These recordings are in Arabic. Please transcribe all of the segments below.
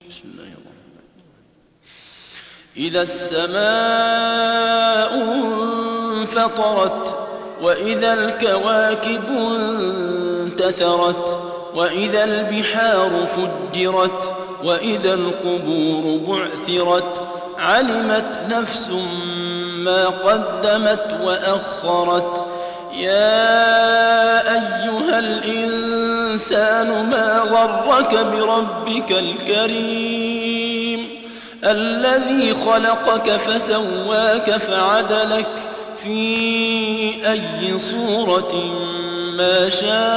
بسم الله الرحمن الرحيم. إذا السماء انفطرت وإذا الكواكب انتثرت وإذا البحار فجرت وإذا القبور بعثرت علمت نفس ما قدمت وأخرت. يا أيها الإنسان ما غرك بربك الكريم الذي خلقك فسواك فعدلك في أي صورة ما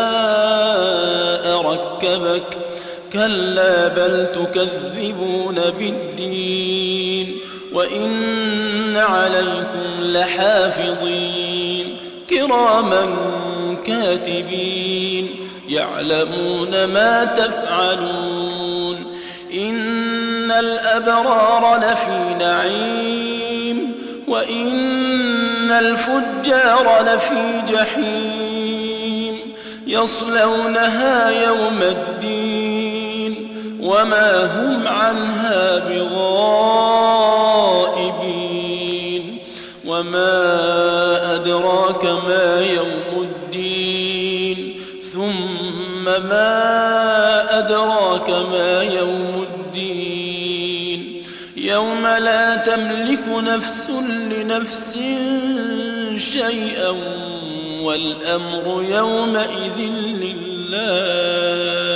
شاء ركبك. كلا بل تكذبون بالدين وإن عليكم لحافظين كراما كاتبين يعلمون ما تفعلون. إن الأبرار لفي نعيم وإن الفجار لفي جحيم يصلونها يوم الدين وما هم عنها بغائبين. وما أدراك ما يوم الدين ثم ما أدراك ما يوم الدين يوم لا تملك نفس لنفس شيئا والأمر يومئذ لله.